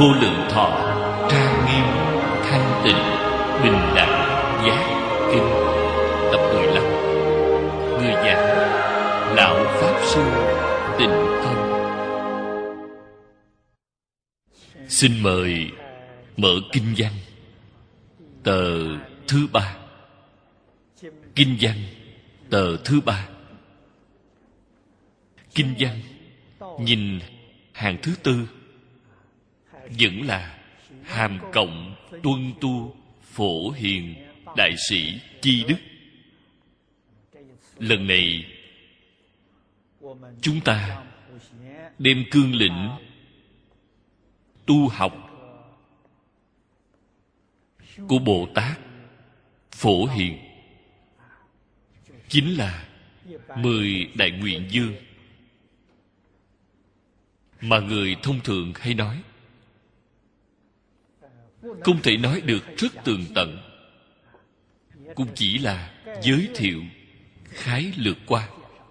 Vô lượng thọ trang nghiêm thanh tịnh bình đẳng giác kinh. Tập 15. Người giảng Lão Pháp Sư Tịnh Không. Xin mời mở kinh văn tờ thứ 3. Kinh văn tờ thứ 3. Kinh văn nhìn hàng thứ tư vẫn là hàm cộng tuân tu phổ hiền đại sĩ chi đức. Lần này chúng ta đem cương lĩnh tu học của Bồ Tát Phổ Hiền, chính là 10 đại nguyện dương mà người thông thường hay nói. Không thể nói được rất tường tận, cũng chỉ là giới thiệu khái lược qua.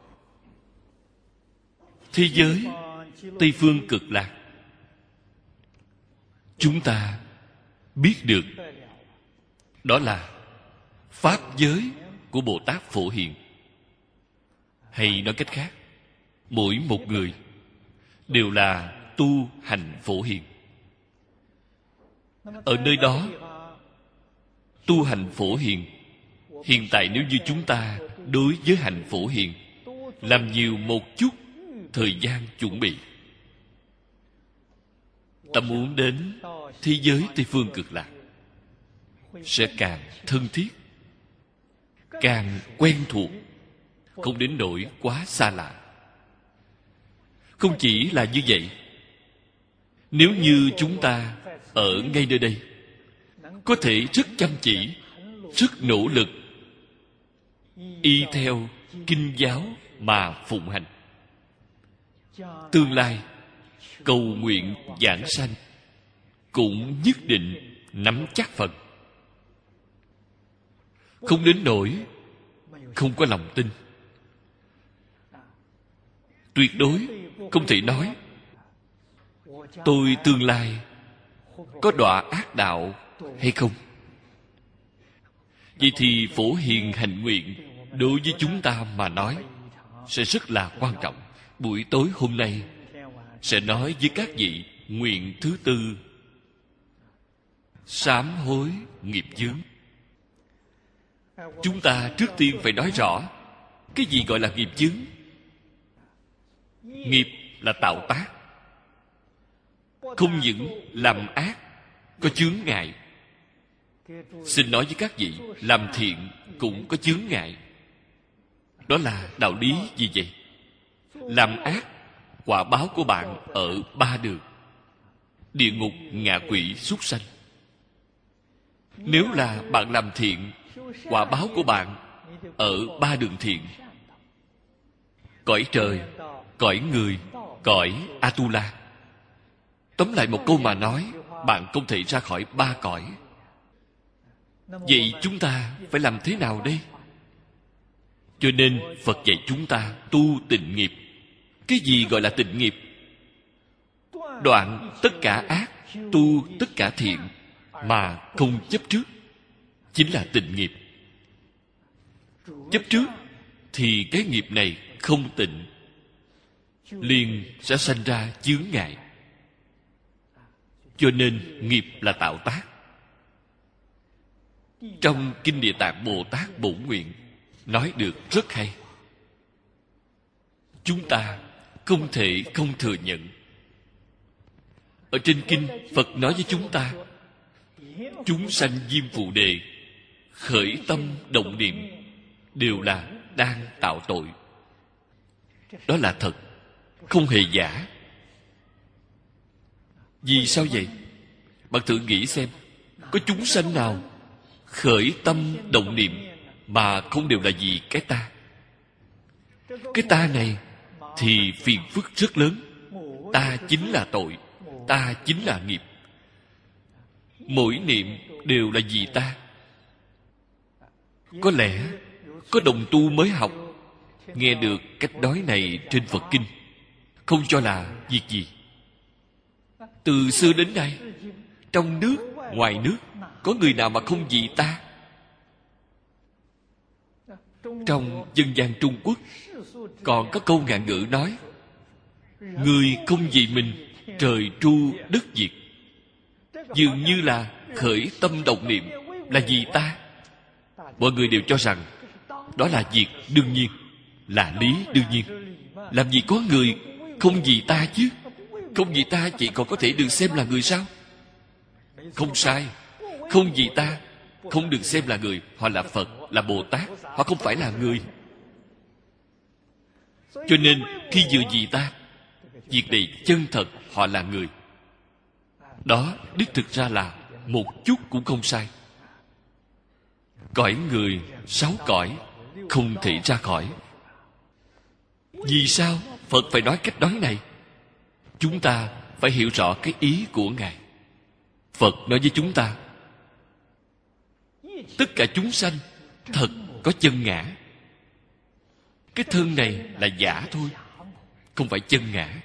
Thế giới Tây Phương Cực Lạc, chúng ta biết được đó là pháp giới của Bồ Tát Phổ Hiền. Hay nói cách khác, mỗi một người đều là tu hành Phổ Hiền. Ở nơi đó tu hành Phổ Hiền. Hiện tại nếu như chúng ta đối với hành Phổ Hiền làm nhiều một chút thời gian chuẩn bị, ta muốn đến thế giới Tây Phương Cực Lạc sẽ càng thân thiết, càng quen thuộc, không đến nỗi quá xa lạ. Không chỉ là như vậy, nếu như chúng ta ở ngay nơi đây có thể rất chăm chỉ, rất nỗ lực y theo kinh giáo mà phụng hành, tương lai cầu nguyện giảng sanh cũng nhất định nắm chắc phần. Không đến nỗi không có lòng tin. Tuyệt đối không thể nói tôi tương lai có đọa ác đạo hay không. Vậy thì Phổ Hiền hành nguyện đối với chúng ta mà nói sẽ rất là quan trọng. Buổi tối hôm nay sẽ nói với các vị nguyện thứ tư: sám hối nghiệp chướng. Chúng ta trước tiên phải nói rõ cái gì gọi là nghiệp chướng. Nghiệp là tạo tác, không những làm ác có chướng ngại. Xin nói với các vị, làm thiện cũng có chướng ngại. Đó là đạo lý gì vậy? Làm ác, quả báo của bạn ở 3 đường: địa ngục, ngạ quỷ, súc sanh. Nếu là bạn làm thiện, quả báo của bạn ở 3 đường thiện: cõi trời, cõi người, cõi Atula. Tóm lại một câu mà nói, bạn không thể ra khỏi 3 cõi. Vậy chúng ta phải làm thế nào đây? Cho nên Phật dạy chúng ta tu tịnh nghiệp. Cái gì gọi là tịnh nghiệp? Đoạn tất cả ác, tu tất cả thiện mà không chấp trước, chính là tịnh nghiệp. Chấp trước thì cái nghiệp này không tịnh, liền sẽ sanh ra chướng ngại. Cho nên nghiệp là tạo tác. Trong Kinh Địa Tạng Bồ Tát Bổn Nguyện nói được rất hay. Chúng ta không thể không thừa nhận. Ở trên kinh, Phật nói với chúng ta: chúng sanh Diêm Phù Đề khởi tâm động niệm đều là đang tạo tội. Đó là thật, không hề giả. Vì sao vậy? Bạn thử nghĩ xem, có chúng sanh nào khởi tâm động niệm mà không đều là vì cái ta? Cái ta này thì phiền phức rất lớn. Ta chính là tội, ta chính là nghiệp. Mỗi niệm đều là vì ta. Có lẽ có đồng tu mới học, nghe được cách nói này trên Phật Kinh, không cho là việc gì. Từ xưa đến nay, trong nước, ngoài nước, có người nào mà không vì ta? Trong dân gian Trung Quốc còn có câu ngạn ngữ nói: người không vì mình, trời tru đất diệt. Dường như là khởi tâm động niệm là vì ta. Mọi người đều cho rằng đó là việc đương nhiên, là lý đương nhiên. Làm gì có người không vì ta chứ? Không vì ta chị còn có thể được xem là người sao? Không sai. Không vì ta không được xem là người. Họ là Phật, là Bồ Tát. Họ không phải là người. Cho nên khi vừa vì ta, việc này chân thật họ là người. Đó đích thực ra là một chút cũng không sai. Cõi người 6 cõi không thể ra khỏi. Vì sao Phật phải nói cách nói này? Chúng ta phải hiểu rõ cái ý của Ngài. Phật nói với chúng ta, tất cả chúng sanh thật có chân ngã. Cái thân này là giả thôi, không phải chân ngã.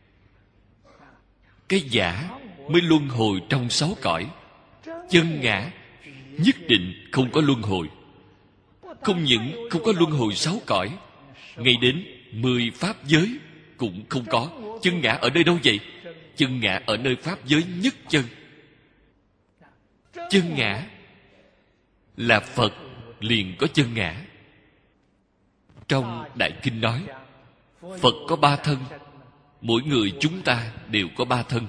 Cái giả mới luân hồi trong 6 cõi. Chân ngã nhất định không có luân hồi. Không những không có luân hồi 6 cõi, ngay đến 10 pháp giới cũng không có. Chân ngã ở nơi đâu vậy? Chân ngã ở nơi pháp giới nhất chân. Chân ngã là Phật liền có chân ngã. Trong Đại Kinh nói, Phật có 3 thân, mỗi người chúng ta đều có 3 thân.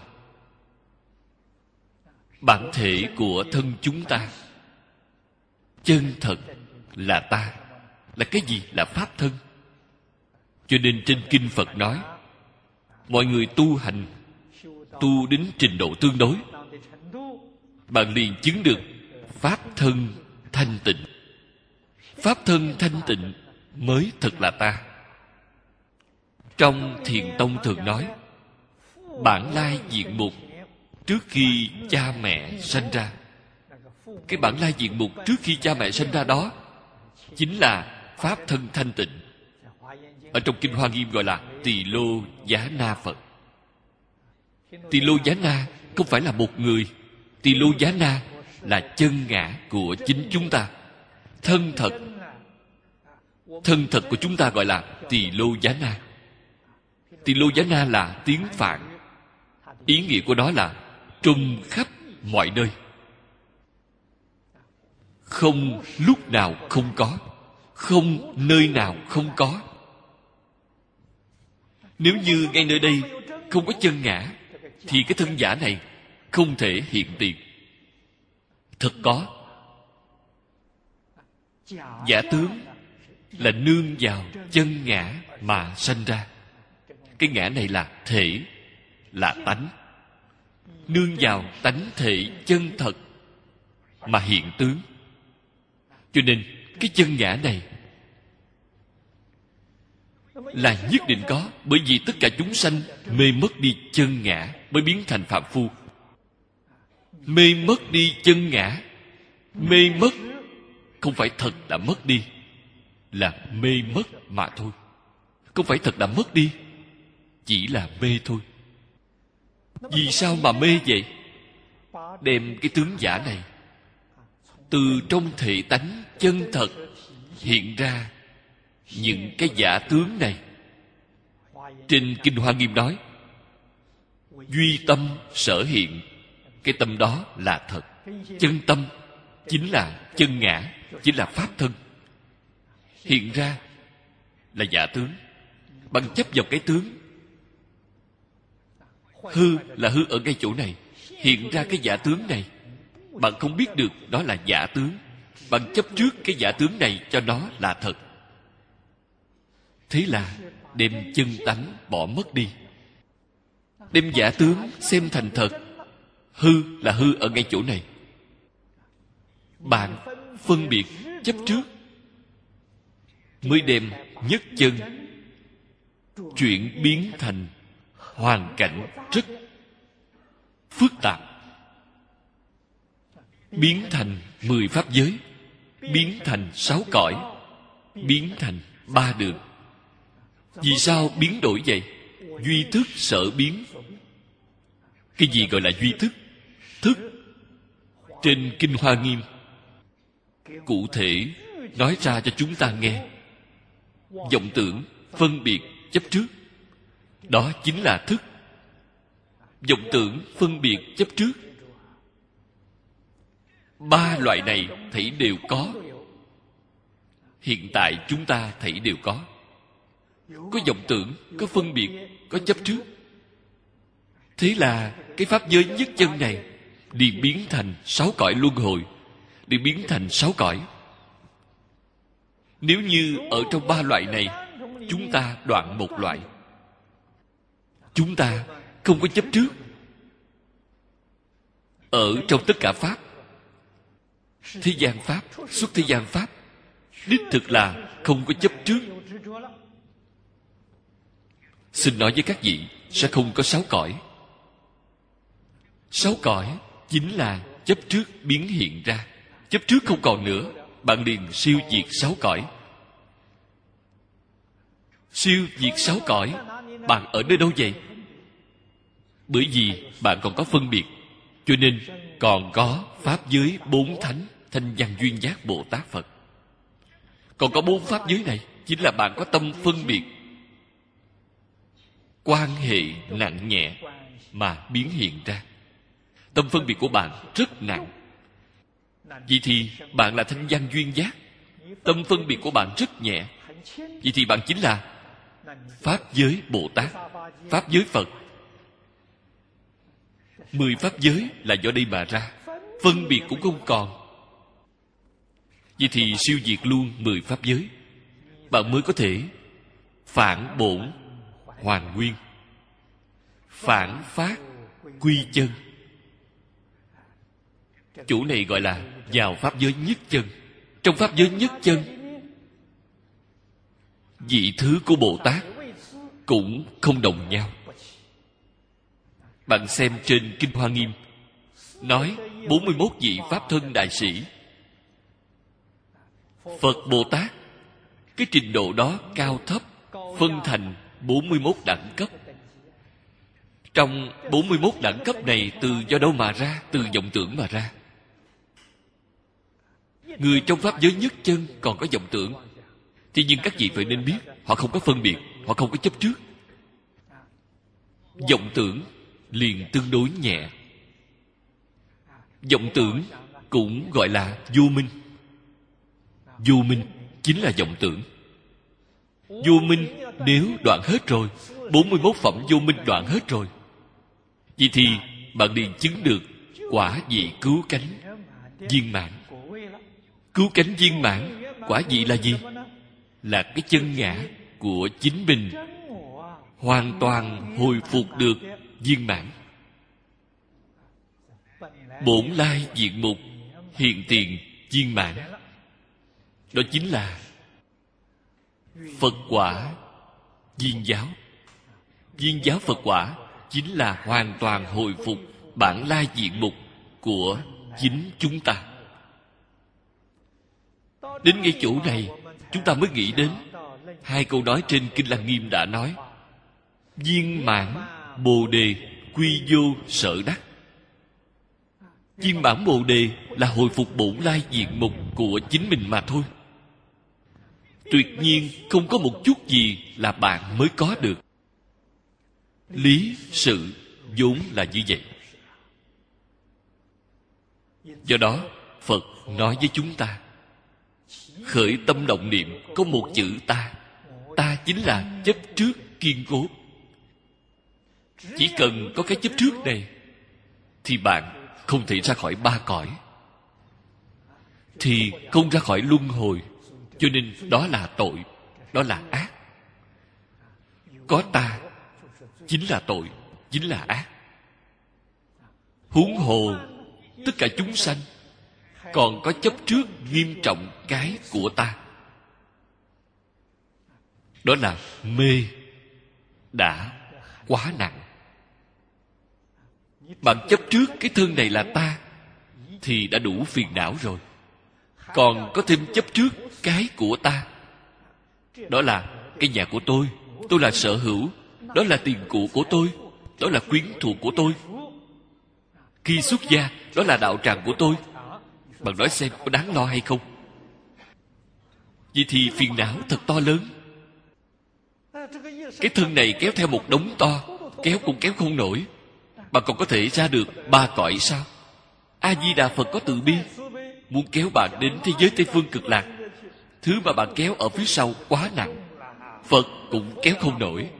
Bản thể của thân chúng ta chân thật là ta. Là cái gì? Là pháp thân. Cho nên trên kinh Phật nói, mọi người tu hành, tu đến trình độ tương đối, bạn liền chứng được pháp thân thanh tịnh. Pháp thân thanh tịnh mới thật là ta. Trong Thiền Tông thường nói, bản lai diện mục trước khi cha mẹ sanh ra. Cái bản lai diện mục trước khi cha mẹ sanh ra đó chính là pháp thân thanh tịnh. Ở trong Kinh Hoa Nghiêm gọi là Tỳ Lô Giá Na Phật. Tỳ Lô Giá Na không phải là một người. Tỳ Lô Giá Na là chân ngã của chính chúng ta. Thân thật, thân thật của chúng ta gọi là Tỳ Lô Giá Na. Tỳ Lô Giá Na là tiếng Phạn. Ý nghĩa của nó là trùm khắp mọi nơi, không lúc nào không có, không nơi nào không có. Nếu như ngay nơi đây không có chân ngã, thì cái thân giả này không thể hiện tiền. Thật có. Giả tướng là nương vào chân ngã mà sanh ra. Cái ngã này là thể, là tánh. Nương vào tánh thể chân thật mà hiện tướng. Cho nên cái chân ngã này là nhất định có. Bởi vì tất cả chúng sanh mê mất đi chân ngã mới biến thành phạm phu. Mê mất đi chân ngã. Mê mất không phải thật đã mất đi, là mê mất mà thôi. Không phải thật đã mất đi, chỉ là mê thôi. Vì sao mà mê vậy? Đem cái tướng giả này từ trong thể tánh chân thật hiện ra những cái giả tướng này. Trên Kinh Hoa Nghiêm nói, duy tâm sở hiện. Cái tâm đó là thật. Chân tâm chính là chân ngã, chính là pháp thân. Hiện ra là giả tướng. Bạn chấp vào cái tướng. Hư là hư ở ngay chỗ này. Hiện ra cái giả tướng này, bạn không biết được đó là giả tướng. Bạn chấp trước cái giả tướng này cho nó là thật. Thế là đem chân tánh bỏ mất đi. Đem giả tướng xem thành thật. Hư là hư ở ngay chỗ này. Bạn phân biệt chấp trước, mới đem nhất chân chuyển biến thành hoàn cảnh rất phức tạp. Biến thành 10 pháp giới, biến thành 6 cõi, biến thành 3 đường. Vì sao biến đổi vậy? Duy thức sở biến. Cái gì gọi là duy thức? Thức trên Kinh Hoa Nghiêm cụ thể nói ra cho chúng ta nghe. Vọng tưởng, phân biệt, chấp trước, đó chính là thức. Vọng tưởng, phân biệt, chấp trước, ba loại này thảy đều có. Hiện tại chúng ta thảy đều có. Có vọng tưởng, có phân biệt, có chấp trước. Thế là cái pháp giới nhất chân này liền biến thành 6 cõi luân hồi, liền biến thành 6 cõi. Nếu như ở trong ba loại này chúng ta đoạn một loại, chúng ta không có chấp trước. Ở trong tất cả pháp, thế gian pháp, xuất thế gian pháp, đích thực là không có chấp trước. Xin nói với các vị, sẽ không có 6 cõi. 6 cõi chính là chấp trước biến hiện ra. Chấp trước không còn nữa, bạn liền siêu diệt 6 cõi. Siêu diệt 6 cõi, bạn ở nơi đâu vậy? Bởi vì bạn còn có phân biệt, cho nên còn có pháp giới 4 thánh Thanh Văn Duyên Giác Bồ Tát Phật. Còn có 4 pháp giới này chính là bạn có tâm phân biệt, quan hệ nặng nhẹ mà biến hiện ra. Tâm phân biệt của bạn rất nặng. Vì thì bạn là Thanh Văn Duyên Giác. Tâm phân biệt của bạn rất nhẹ. Vì thì bạn chính là pháp giới Bồ Tát, pháp giới Phật. 10 pháp giới là do đây mà ra. Phân biệt cũng không còn. Vì thì siêu diệt luôn 10 pháp giới, bạn mới có thể phản bổn hoàn nguyên, phản phát quy chân. Chủ này gọi là vào pháp giới nhất chân. Trong pháp giới nhất chân, vị thứ của Bồ Tát cũng không đồng nhau. Bạn xem trên Kinh Hoa Nghiêm nói 41 vị Pháp thân đại sĩ. Phật Bồ Tát cái trình độ đó cao thấp phân thành 41 đẳng cấp. Trong 41 đẳng cấp này từ do đâu mà ra? Từ vọng tưởng mà ra. Người trong pháp giới nhất chân còn có vọng tưởng, thì nhưng các vị phải nên biết, họ không có phân biệt, họ không có chấp trước. Vọng tưởng liền tương đối nhẹ. Vọng tưởng cũng gọi là vô minh. Vô minh chính là vọng tưởng. Vô minh nếu đoạn hết rồi, 41 phẩm vô minh đoạn hết rồi, vậy thì bạn liền chứng được quả vị cứu cánh viên mãn. Cứu cánh viên mãn, quả vị là gì? Là cái chân ngã của chính mình hoàn toàn hồi phục được viên mãn. Bổn lai diện mục hiện tiền viên mãn, đó chính là Phật quả viên giáo. Viên giáo Phật quả chính là hoàn toàn hồi phục bản lai diện mục của chính chúng ta. Đến ngay chỗ này chúng ta mới nghĩ đến hai câu nói trên Kinh Lăng Nghiêm đã nói: viên mãn bồ đề quy vô sở đắc. Viên mãn bồ đề là hồi phục bổn lai diện mục của chính mình mà thôi. Tuyệt nhiên không có một chút gì là bạn mới có được. Lý sự vốn là như vậy. Do đó Phật nói với chúng ta, khởi tâm động niệm có một chữ ta. Ta chính là chấp trước kiên cố. Chỉ cần có cái chấp trước này thì bạn không thể ra khỏi ba cõi, thì không ra khỏi luân hồi. Cho nên đó là tội, đó là ác. Có ta chính là tội, chính là ác. Huống hồ tất cả chúng sanh còn có chấp trước nghiêm trọng cái của ta, đó là mê đã quá nặng. Bạn chấp trước cái thân này là ta thì đã đủ phiền não rồi, còn có thêm chấp trước cái của ta, đó là cái nhà của tôi là sở hữu, đó là tiền của tôi, đó là quyến thuộc của tôi. Khi xuất gia, đó là đạo tràng của tôi. Bạn nói xem có đáng lo hay không? Vậy thì phiền não thật to lớn. Cái thân này kéo theo một đống to, kéo cũng kéo không nổi. Bạn còn có thể ra được 3 cõi sao? A-di-đà Phật có từ bi, muốn kéo bạn đến thế giới Tây Phương Cực Lạc. Thứ mà bạn kéo ở phía sau quá nặng, Phật cũng kéo không nổi.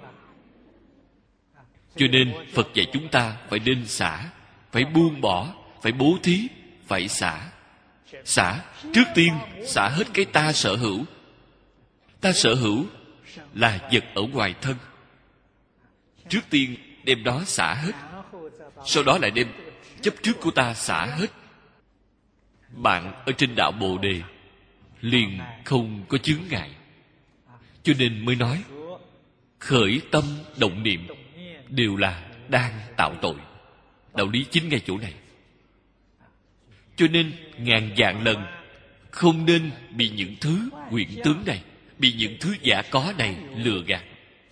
Cho nên Phật dạy chúng ta phải nên xả, phải buông bỏ, phải bố thí, phải xả. Xả, trước tiên xả hết cái ta sở hữu. Ta sở hữu là vật ở ngoài thân. Trước tiên đem đó xả hết, sau đó lại đem chấp trước của ta xả hết. Bạn ở trên đạo Bồ Đề liền không có chướng ngại. Cho nên mới nói khởi tâm động niệm đều là đang tạo tội. Đạo lý chính ngay chỗ này. Cho nên ngàn vạn lần không nên bị những thứ quyển tướng này, bị những thứ giả có này lừa gạt.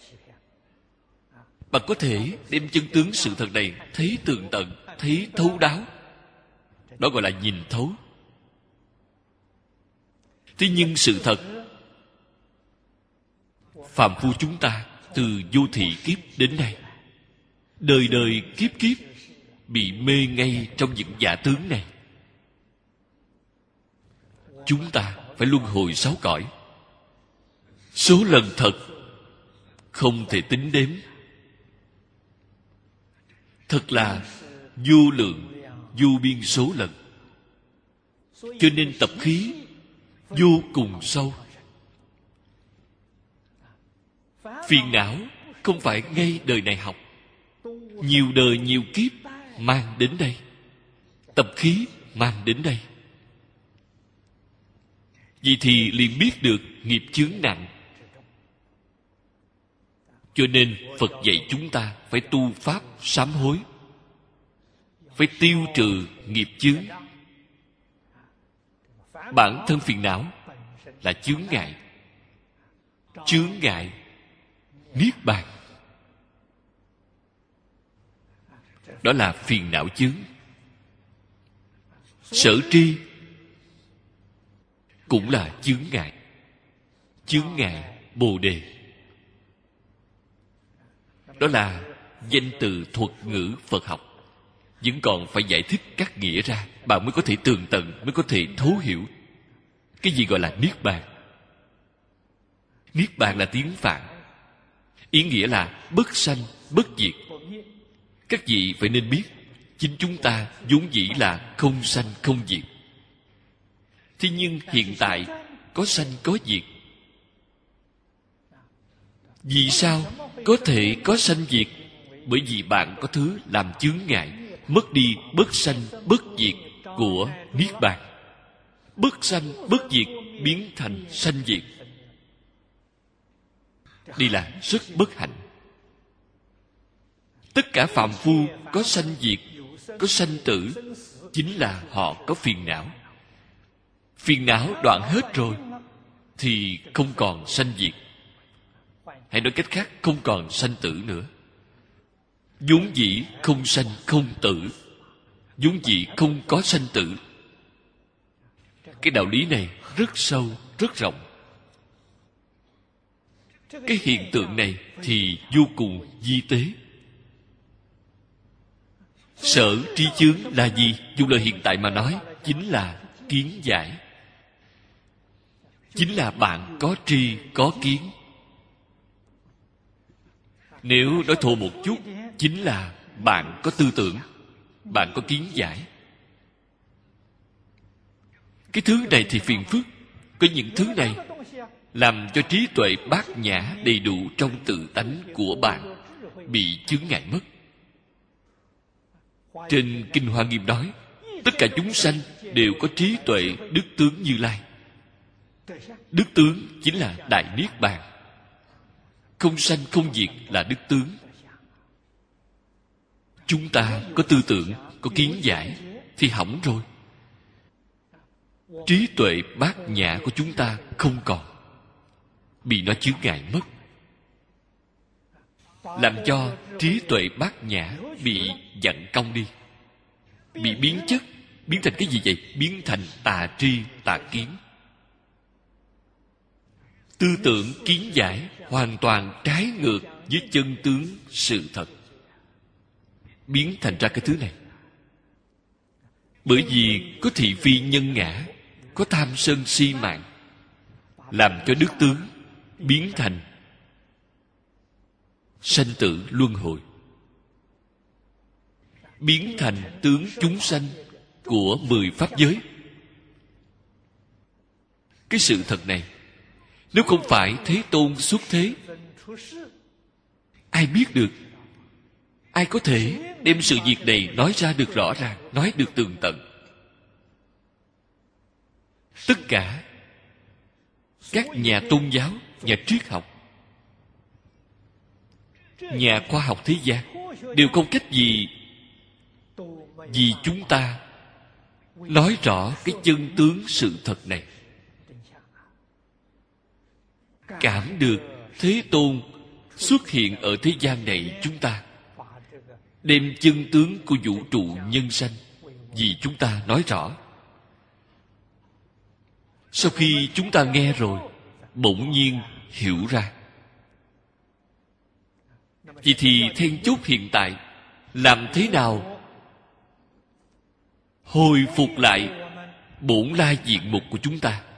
Bạn có thể đem chân tướng sự thật này thấy tường tận, thấy thấu đáo. Đó gọi là nhìn thấu. Thế nhưng sự thật, phàm phu chúng ta từ vô thị kiếp đến nay, đời đời kiếp kiếp bị mê ngay trong những giả tướng này. Chúng ta phải luân hồi 6 cõi. Số lần thật không thể tính đếm. Thật là vô lượng, vô biên số lần. Cho nên tập khí vô cùng sâu. Phiền não không phải ngay đời này học, nhiều đời nhiều kiếp mang đến đây. Tập khí mang đến đây. Vì thì liền biết được nghiệp chướng nặng. Cho nên Phật dạy chúng ta phải tu pháp sám hối, phải tiêu trừ nghiệp chướng. Bản thân phiền não là chướng ngại. Chướng ngại niết bàn, đó là phiền não chướng. Sở tri cũng là chướng ngại. Chướng ngại Bồ Đề, đó là danh từ thuật ngữ Phật học. Vẫn còn phải giải thích các nghĩa ra, bạn mới có thể tường tận, mới có thể thấu hiểu cái gì gọi là niết bàn. Niết bàn là tiếng Phạn, ý nghĩa là bất sanh bất diệt. Các vị phải nên biết, chính chúng ta vốn dĩ là không sanh không diệt. Thế nhưng hiện tại có sanh có diệt. Vì sao có thể có sanh diệt? Bởi vì bạn có thứ làm chướng ngại, mất đi bất sanh bất diệt của niết bàn. Bất sanh bất diệt biến thành sanh diệt. Đây là rất bất hạnh. Tất cả phàm phu có sanh diệt, có sanh tử, chính là họ có phiền não. Phiền não đoạn hết rồi thì không còn sanh diệt. Hay nói cách khác, không còn sanh tử nữa. Vốn dĩ không sanh không tử, vốn dĩ không có sanh tử. Cái đạo lý này rất sâu, rất rộng. Cái hiện tượng này thì vô cùng vi tế. Sở tri chướng là gì? Dùng lời hiện tại mà nói, chính là kiến giải. Chính là bạn có tri, có kiến. Nếu nói thô một chút, chính là bạn có tư tưởng, bạn có kiến giải. Cái thứ này thì phiền phức. Có những thứ này làm cho trí tuệ bát nhã đầy đủ trong tự tánh của bạn bị chướng ngại mất. Trên Kinh Hoa Nghiêm nói, tất cả chúng sanh đều có trí tuệ đức tướng Như Lai. Đức tướng chính là Đại Niết Bàn. Không sanh không diệt là đức tướng. Chúng ta có tư tưởng, có kiến giải thì hỏng rồi. Trí tuệ bát nhã của chúng ta không còn, bị nó chướng ngại mất, làm cho trí tuệ bát nhã bị dặn cong đi. bị biến chất. Biến thành cái gì vậy? Biến thành tà tri, tà kiến. Tư tưởng kiến giải hoàn toàn trái ngược với chân tướng sự thật, biến thành ra cái thứ này. Bởi vì có thị phi nhân ngã, có tham sân si mạng, làm cho đức tướng biến thành sanh tử luân hồi, biến thành tướng chúng sanh của 10 pháp giới. Cái sự thật này, nếu không phải Thế Tôn xuất thế, ai biết được? Ai có thể đem sự việc này nói ra được rõ ràng, nói được tường tận? Tất cả các nhà tôn giáo, nhà triết học, nhà khoa học thế gian đều không cách gì vì chúng ta nói rõ cái chân tướng sự thật này. Cảm được Thế Tôn xuất hiện ở thế gian này, chúng ta đem chân tướng của vũ trụ nhân sanh vì chúng ta nói rõ. Sau khi chúng ta nghe rồi, bỗng nhiên hiểu ra. Vậy thì then chốt hiện tại, làm thế nào hồi phục lại bổn lai diện mục của chúng ta?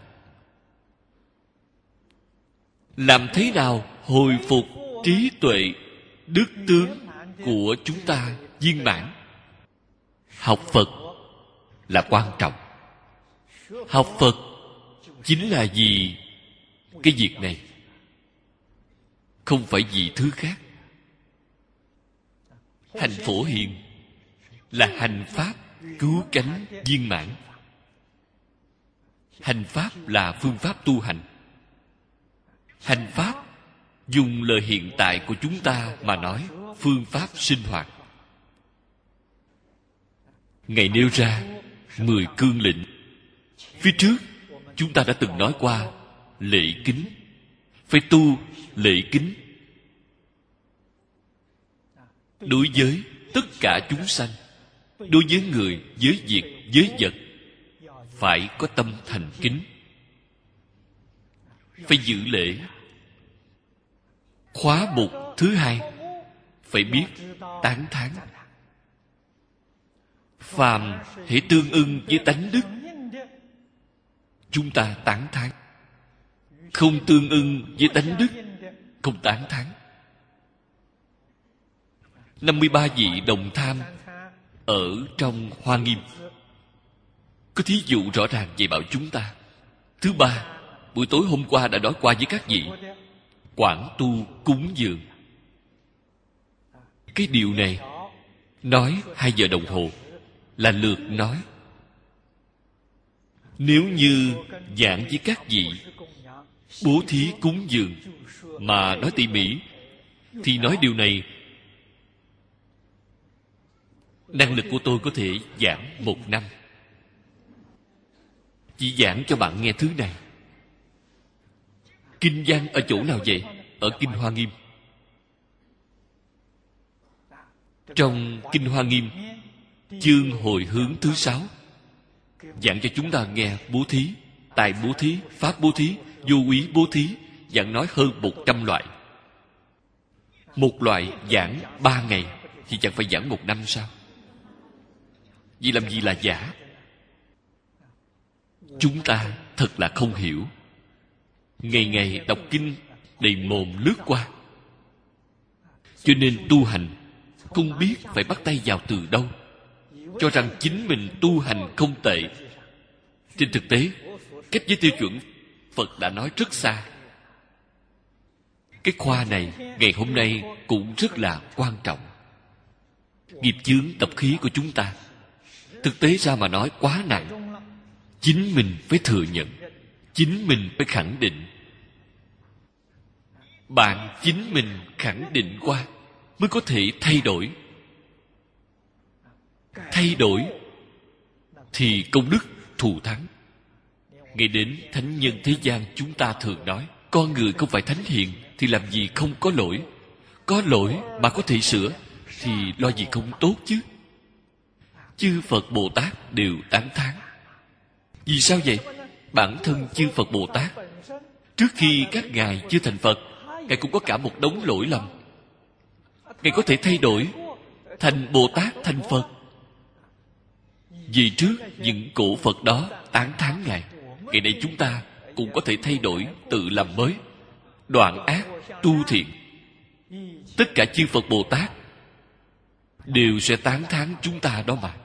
Làm thế nào hồi phục trí tuệ, đức tướng của chúng ta viên mãn? Học Phật là quan trọng. Học Phật chính là vì cái việc này, không phải vì thứ khác. Hành Phổ Hiền là hành pháp cứu cánh viên mãn. Hành pháp là phương pháp tu hành. Hành pháp, dùng lời hiện tại của chúng ta mà nói, phương pháp sinh hoạt. Ngài nêu ra 10 cương lĩnh. Phía trước chúng ta đã từng nói qua lễ kính, phải tu lễ kính đối với tất cả chúng sanh, đối với người, với việc, với vật, phải có tâm thành kính, phải giữ lễ. Khóa mục thứ 2, phải biết tán thán. Phàm hễ tương ưng với tánh đức, chúng ta tán thán. Không tương ưng với tánh đức, không tán thán. 53 vị đồng tham ở trong Hoa Nghiêm có thí dụ rõ ràng dạy bảo chúng ta. Thứ ba, buổi tối hôm qua đã nói qua với các vị, quảng tu cúng dường. Cái điều này nói 2 giờ đồng hồ là lượt nói. Nếu như giảng với các vị bố thí cúng dường mà nói tỉ mỉ, thì nói điều này, năng lực của tôi có thể giảng 1 năm. Chỉ giảng cho bạn nghe thứ này. Kinh văn ở chỗ nào vậy? Ở Kinh Hoa Nghiêm. Trong Kinh Hoa Nghiêm, chương hồi hướng thứ 6, giảng cho chúng ta nghe bố thí, tài bố thí, pháp bố thí, vô úy bố thí, giảng nói hơn 100 loại. Một loại giảng 3 ngày thì chẳng phải giảng 1 năm sao? Vì làm gì là giả? Chúng ta thật là không hiểu. Ngày ngày đọc kinh đầy mồm lướt qua. Cho nên tu hành không biết phải bắt tay vào từ đâu, cho rằng chính mình tu hành không tệ. Trên thực tế, cách với tiêu chuẩn Phật đã nói rất xa. Cái khoa này ngày hôm nay cũng rất là quan trọng. Nghiệp chướng tập khí của chúng ta thực tế ra mà nói quá nặng. Chính mình phải thừa nhận, chính mình phải khẳng định. Bạn chính mình khẳng định qua mới có thể thay đổi. Thay đổi thì công đức thù thắng. Ngay đến thánh nhân thế gian chúng ta thường nói, con người không phải thánh hiền thì làm gì không có lỗi. Có lỗi mà có thể sửa thì lo gì không tốt chứ. chư Phật Bồ Tát đều tán thán. Vì sao vậy? Bản thân chư Phật Bồ Tát, trước khi các ngài chưa thành Phật, ngài cũng có cả một đống lỗi lầm. Ngài có thể thay đổi thành Bồ Tát, thành Phật. Vì trước những cổ Phật đó tán thán ngài, ngày nay chúng ta cũng có thể thay đổi, tự làm mới, đoạn ác tu thiện. Tất cả chư Phật Bồ Tát đều sẽ tán thán chúng ta đó mà.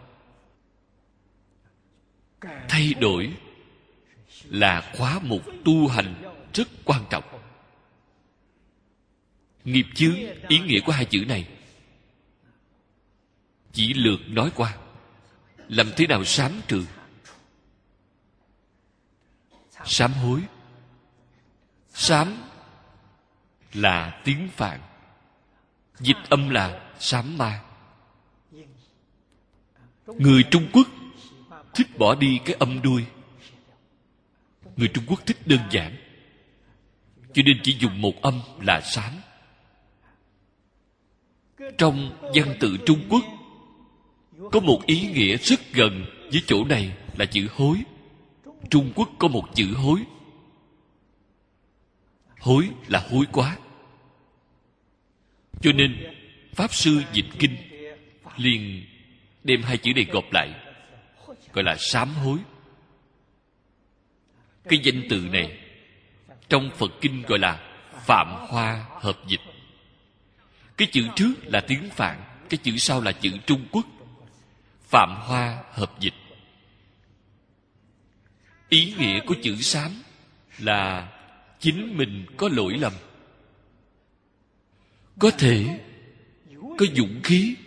Thay đổi là khóa mục tu hành rất quan trọng. Nghiệp chướng, ý nghĩa của hai chữ này chỉ lược nói qua. Làm thế nào sám trừ? Sám hối. Sám là tiếng Phạn, dịch âm là sám ma. Người Trung Quốc thích bỏ đi cái âm đuôi. Người Trung Quốc thích đơn giản, cho nên chỉ dùng một âm là sám. Trong văn tự Trung Quốc có một ý nghĩa rất gần với chỗ này là chữ hối. Trung Quốc có một chữ hối. Hối là hối quá. Cho nên Pháp Sư dịch kinh liền đem hai chữ này gộp lại, gọi là sám hối. Cái danh từ này trong Phật kinh gọi là Phạm Hoa hợp dịch. Cái chữ trước là tiếng Phạn, cái chữ sau là chữ Trung Quốc. Phạm Hoa hợp dịch. Ý nghĩa của chữ sám là chính mình có lỗi lầm, có thể có dũng khí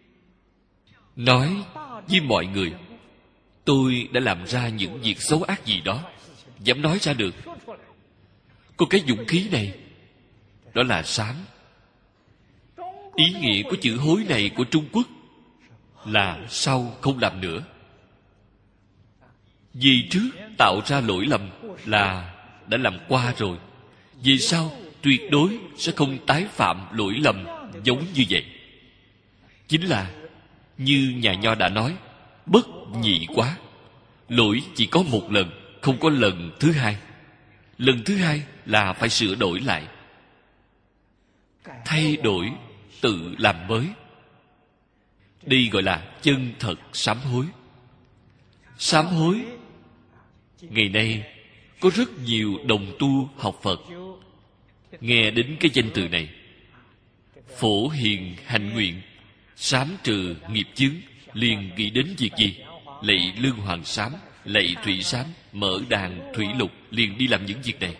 nói với mọi người tôi đã làm ra những việc xấu ác gì đó, dám nói ra được. Có cái dũng khí này, đó là sám. Ý nghĩa của chữ hối này của Trung Quốc là sau không làm nữa. Vì trước tạo ra lỗi lầm là đã làm qua rồi, vì sau tuyệt đối sẽ không tái phạm lỗi lầm giống như vậy. Chính là như nhà Nho đã nói, bất nhị quá. Lỗi chỉ có một lần, không có lần thứ hai. Lần thứ hai là phải sửa đổi lại, thay đổi, tự làm mới. Đây gọi là chân thật sám hối. Sám hối ngày nay có rất nhiều đồng tu học Phật nghe đến cái danh từ này. Phổ hiền hạnh nguyện, sám trừ nghiệp chướng, liền nghĩ đến việc gì? Lạy Lương Hoàng sám, lạy Thủy sám, mở đàn thủy lục, liền đi làm những việc này.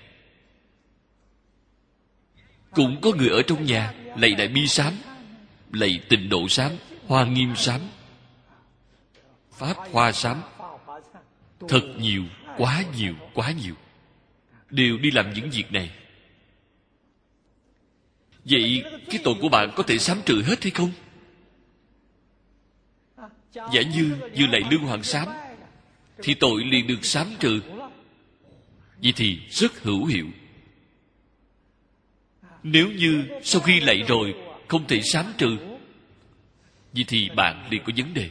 Cũng có người ở trong nhà lạy Đại Bi sám, lạy Tịnh Độ sám, Hoa Nghiêm sám, Pháp Hoa sám. Thật nhiều, quá nhiều, quá nhiều, đều đi làm những việc này. Vậy cái tội của bạn có thể sám trừ hết hay không? Giả như vừa lạy Lương Hoàng sám thì tội liền được sám trừ. Vậy thì rất hữu hiệu. Nếu như sau khi lạy rồi không thể sám trừ, vậy thì bạn liền có vấn đề.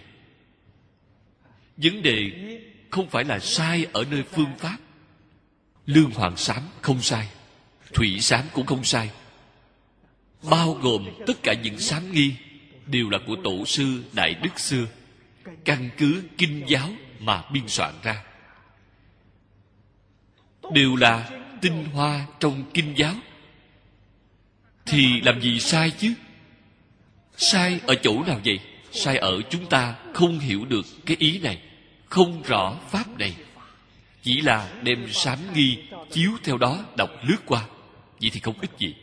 Vấn đề không phải là sai ở nơi phương pháp. Lương Hoàng sám không sai, Thủy sám cũng không sai. Bao gồm tất cả những sám nghi đều là của tổ sư Đại Đức xưa, căn cứ kinh giáo mà biên soạn ra, đều là tinh hoa trong kinh giáo. Thì làm gì sai chứ? Sai ở chỗ nào vậy? Sai ở chúng ta không hiểu được cái ý này, không rõ pháp này, chỉ là đem sám nghi chiếu theo đó đọc lướt qua. Vậy thì không ích gì.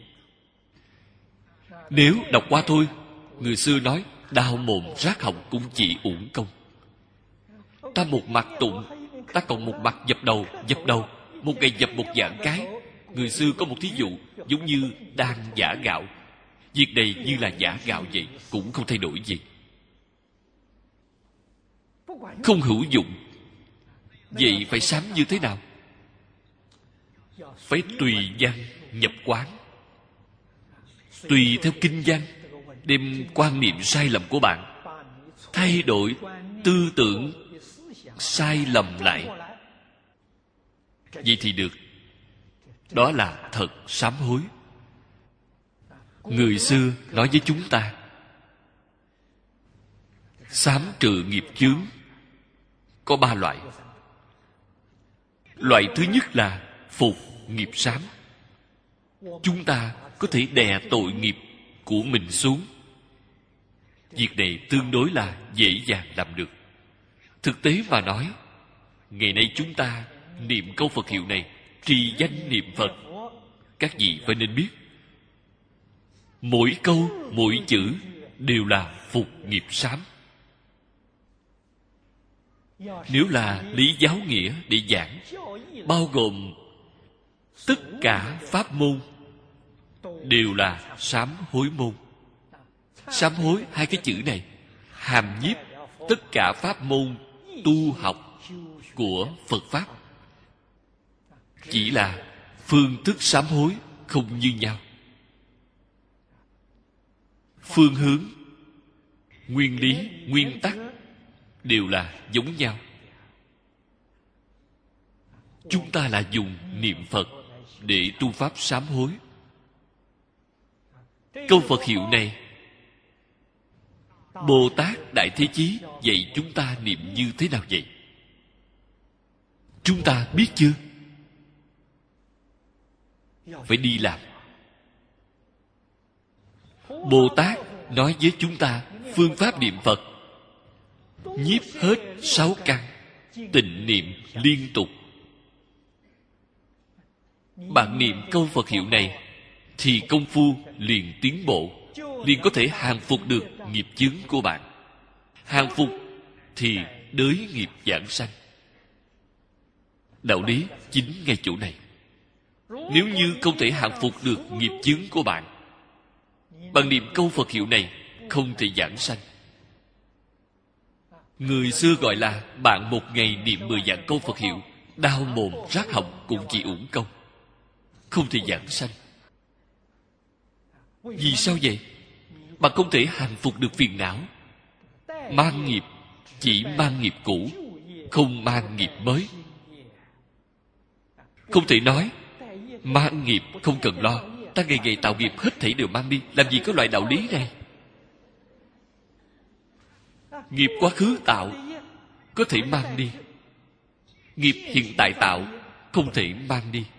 Nếu đọc qua thôi, người xưa nói đau mồm rát họng cũng chỉ uổng công. Ta một mặt tụng, ta còn một mặt dập đầu, một ngày dập một vạn cái. Người xưa có một thí dụ giống như đang giã gạo. Việc này như là giã gạo vậy, cũng không thay đổi gì, không hữu dụng. Vậy phải sám như thế nào? Phải tùy văn nhập quán, tùy theo kinh văn, đem quan niệm sai lầm của bạn thay đổi tư tưởng sai lầm lại. Vậy thì được. Đó là thật sám hối. Người xưa nói với chúng ta, sám trừ nghiệp chướng có 3 loại. Loại thứ nhất là phục nghiệp sám. Chúng ta có thể đè tội nghiệp của mình xuống. Việc này tương đối là dễ dàng làm được. Thực tế mà nói, ngày nay chúng ta niệm câu Phật hiệu này, trì danh niệm Phật, các vị phải nên biết, mỗi câu mỗi chữ đều là phục nghiệp sám. Nếu là lý giáo nghĩa để giảng, bao gồm tất cả pháp môn đều là sám hối môn. Sám hối, 2 cái chữ này hàm nhiếp tất cả pháp môn tu học của Phật Pháp. Chỉ là phương thức sám hối không như nhau. Phương hướng, nguyên lý, nguyên tắc đều là giống nhau. Chúng ta là dùng niệm Phật để tu pháp sám hối. Câu Phật hiệu này, Bồ Tát Đại Thế Chí dạy chúng ta niệm như thế nào vậy? Chúng ta biết chưa? Phải đi làm. Bồ Tát nói với chúng ta phương pháp niệm Phật: nhiếp hết 6 căn, tịnh niệm liên tục. Bạn niệm câu Phật hiệu này thì công phu liền tiến bộ, liền có thể hàng phục được nghiệp chướng của bạn. Hàng phục thì đới nghiệp giảng sanh. Đạo lý chính ngay chỗ này. Nếu như không thể hàng phục được nghiệp chướng của bạn, bạn niệm câu Phật hiệu này không thể giảng sanh. Người xưa gọi là bạn một ngày niệm 10 vạn câu Phật hiệu, đau mồm rát họng cũng chỉ uổng công, không thể giảng sanh. Vì sao vậy? Bạn không thể hàng phục được phiền não. Mang nghiệp chỉ mang nghiệp cũ, không mang nghiệp mới. Không thể nói mang nghiệp không cần lo, ta ngày ngày tạo nghiệp hết thảy đều mang đi. Làm gì có loại đạo lý này? Nghiệp quá khứ tạo có thể mang đi, nghiệp hiện tại tạo không thể mang đi.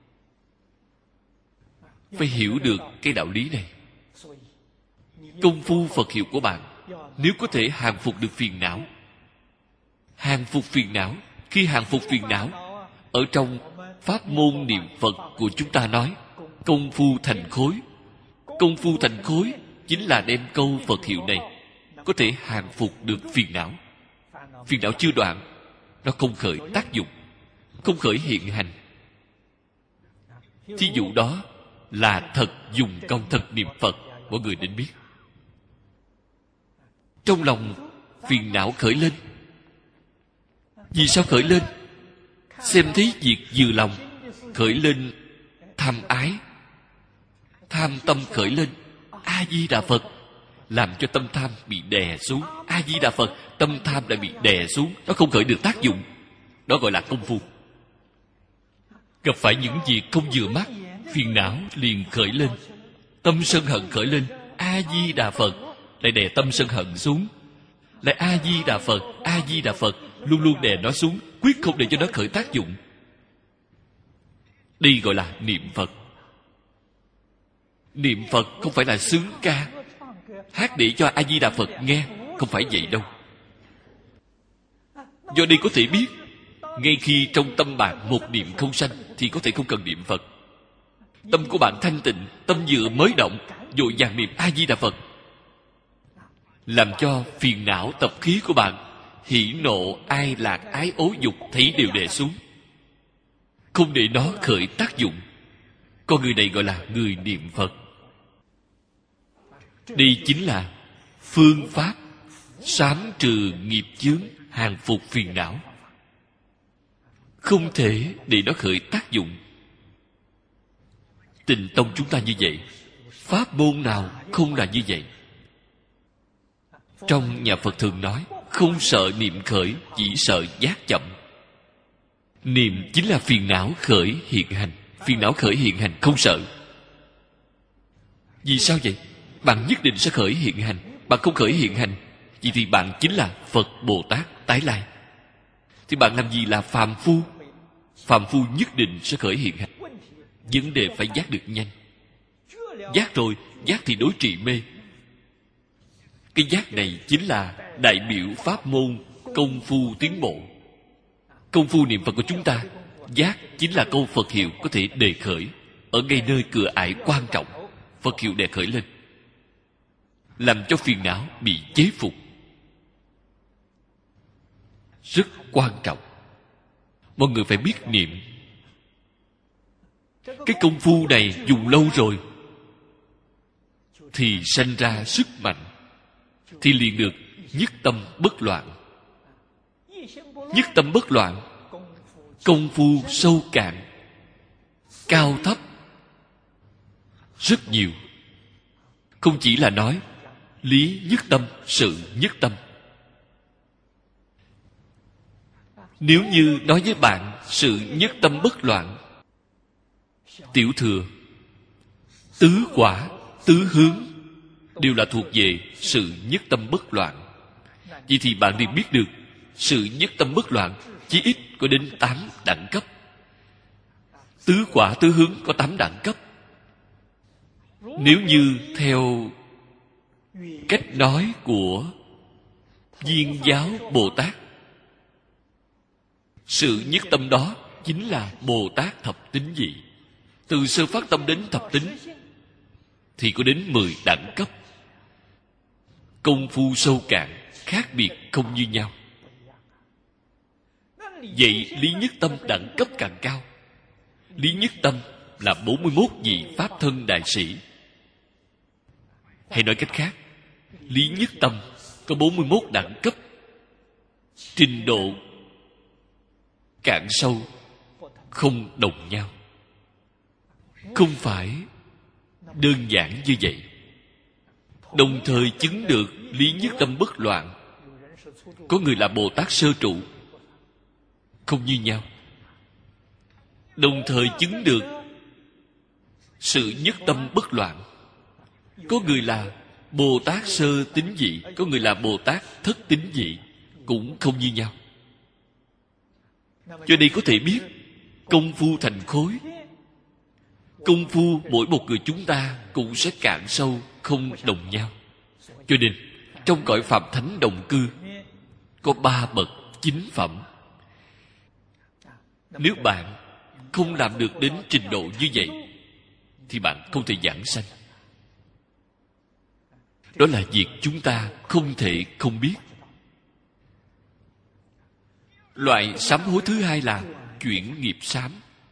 Phải hiểu được cái đạo lý này. Công phu Phật hiệu của bạn, nếu có thể hàng phục được phiền não, hàng phục phiền não. Khi hàng phục phiền não, ở trong pháp môn niệm Phật của chúng ta nói công phu thành khối. Công phu thành khối chính là đem câu Phật hiệu này có thể hàng phục được phiền não. Phiền não chưa đoạn, nó không khởi tác dụng, không khởi hiện hành. Thí dụ đó là thật dùng công, thật niệm Phật. Mọi người nên biết, trong lòng phiền não khởi lên. Vì sao khởi lên? Xem thấy việc vừa lòng, khởi lên tham ái, tham tâm khởi lên. A Di Đà Phật làm cho tâm tham bị đè xuống. A Di Đà Phật, tâm tham đã bị đè xuống, nó không khởi được tác dụng. Đó gọi là công phu. Gặp phải những việc không vừa mắt, phiền não liền khởi lên, tâm sân hận khởi lên. A Di Đà Phật lại đè tâm sân hận xuống. Lại A Di Đà Phật, A Di Đà Phật, luôn luôn đè nó xuống, quyết không để cho nó khởi tác dụng. Đây gọi là niệm Phật. Niệm Phật không phải là xướng ca, hát để cho A Di Đà Phật nghe, không phải vậy đâu. Do đây có thể biết, ngay khi trong tâm bạn một niệm không sanh thì có thể không cần niệm Phật. Tâm của bạn thanh tịnh, tâm vừa mới động, vội vàng niệm A Di Đà Phật, làm cho phiền não tập khí của bạn, hỉ nộ ai lạc ái ố dục thấy đều đè xuống, không để nó khởi tác dụng. Con người này gọi là người niệm Phật. Đây chính là phương pháp sám trừ nghiệp chướng, hàng phục phiền não. Không thể để nó khởi tác dụng. Tịnh tông chúng ta như vậy, pháp môn nào không là như vậy? Trong nhà Phật thường nói, không sợ niệm khởi, chỉ sợ giác chậm. Niệm chính là phiền não khởi hiện hành. Phiền não khởi hiện hành không sợ. Vì sao vậy? Bạn nhất định sẽ khởi hiện hành. Bạn không khởi hiện hành, vậy thì bạn chính là Phật Bồ Tát tái lai. Thì bạn làm gì là phàm phu? Phàm phu nhất định sẽ khởi hiện hành. Vấn đề phải giác được nhanh. Giác rồi, giác thì đối trị mê. Cái giác này chính là đại biểu pháp môn công phu tiến bộ. Công phu niệm Phật của chúng ta, giác chính là câu Phật hiệu có thể đề khởi ở ngay nơi cửa ải quan trọng. Phật hiệu đề khởi lên, làm cho phiền não bị chế phục. Rất quan trọng. Mọi người phải biết niệm. Cái công phu này dùng lâu rồi thì sanh ra sức mạnh, thì liền được nhất tâm bất loạn. Nhất tâm bất loạn, công phu sâu cạn, cao thấp rất nhiều. Không chỉ là nói lý nhất tâm, sự nhất tâm. Nếu như nói với bạn sự nhất tâm bất loạn, tiểu thừa, tứ quả, tứ hướng đều là thuộc về sự nhất tâm bất loạn. Vậy thì bạn liền biết được sự nhất tâm bất loạn chí ít có đến 8 đẳng cấp. Tứ quả tứ hướng có 8 đẳng cấp. Nếu như theo cách nói của Viên Giáo Bồ Tát, sự nhất tâm đó chính là Bồ Tát thập tín vị. Từ sơ phát tâm đến thập tín thì có đến 10 đẳng cấp. Công phu sâu cạn, khác biệt không như nhau. Vậy lý nhất tâm đẳng cấp càng cao. Lý nhất tâm là 41 vị Pháp thân đại sĩ. Hay nói cách khác, lý nhất tâm có 41 đẳng cấp. Trình độ cạn sâu không đồng nhau. Không phải đơn giản như vậy. Đồng thời chứng được lý nhất tâm bất loạn. Có người là Bồ Tát sơ trụ, không như nhau. Đồng thời chứng được sự nhất tâm bất loạn. Có người là Bồ Tát sơ tín vị, có người là Bồ Tát thất tín vị, cũng không như nhau. Cho đây có thể biết công phu thành khối. Công phu mỗi một người chúng ta cũng sẽ cạn sâu không đồng nhau. Cho nên trong cõi Phạm Thánh Đồng Cư có 3 bậc chính phẩm. Nếu bạn không làm được đến trình độ như vậy thì bạn không thể giảng sanh. Đó là việc chúng ta không thể không biết. Loại sám hối thứ hai là chuyển nghiệp sám.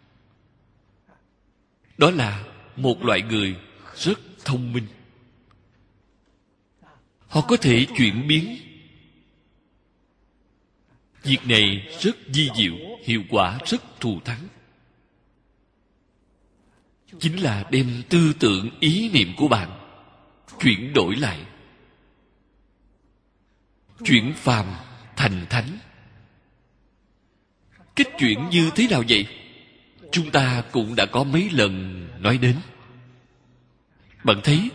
Đó là một loại người rất thông minh. Họ có thể chuyển biến. Việc này rất vi diệu, hiệu quả rất thù thắng. Chính là đem tư tưởng ý niệm của bạn chuyển đổi lại, chuyển phàm thành thánh. Cách chuyển như thế nào vậy? Chúng ta cũng đã có mấy lần nói đến. Bạn thấy,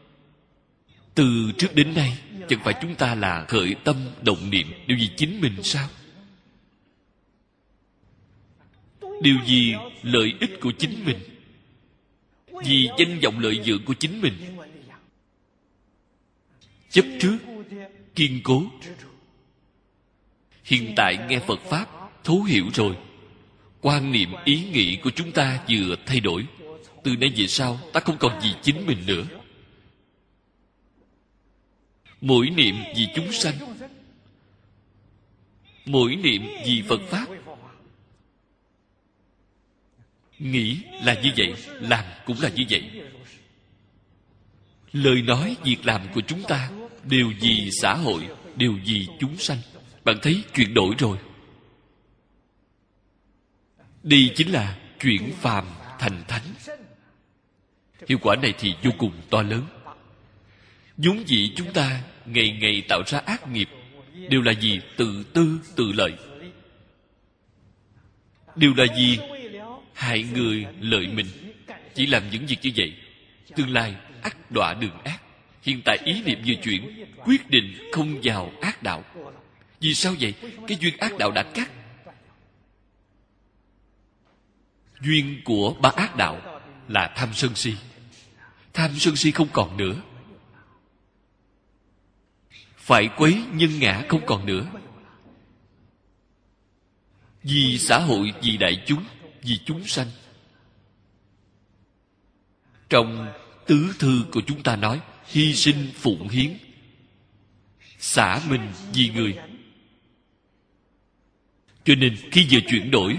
từ trước đến nay chẳng phải chúng ta là khởi tâm động niệm điều gì chính mình sao? Điều gì lợi ích của chính mình, vì danh vọng lợi dưỡng của chính mình. Chấp trước, kiên cố. Hiện tại nghe Phật Pháp thấu hiểu rồi, quan niệm ý nghĩ của chúng ta vừa thay đổi. Từ nay về sau ta không còn vì chính mình nữa. Mỗi niệm vì chúng sanh, mỗi niệm vì Phật Pháp. Nghĩ là như vậy, làm cũng là như vậy. Lời nói, việc làm của chúng ta đều vì xã hội, đều vì chúng sanh. Bạn thấy chuyển đổi rồi. Đây chính là chuyển phàm thành thánh. Hiệu quả này thì vô cùng to lớn. Vốn dĩ chúng ta ngày ngày tạo ra ác nghiệp, đều là gì? Tự tư tự lợi. Đều là gì? Hại người lợi mình. Chỉ làm những việc như vậy, tương lai ắt đọa đường ác. Hiện tại ý niệm vừa chuyển, quyết định không vào ác đạo. Vì sao vậy? Cái duyên ác đạo đã cắt. Duyên của ba ác đạo là tham sân si. Tham sân si không còn nữa, phải quấy nhân ngã không còn nữa. Vì xã hội, vì đại chúng, vì chúng sanh. Trong tứ thư của chúng ta nói hy sinh phụng hiến, xả mình vì người. Cho nên khi vừa chuyển đổi,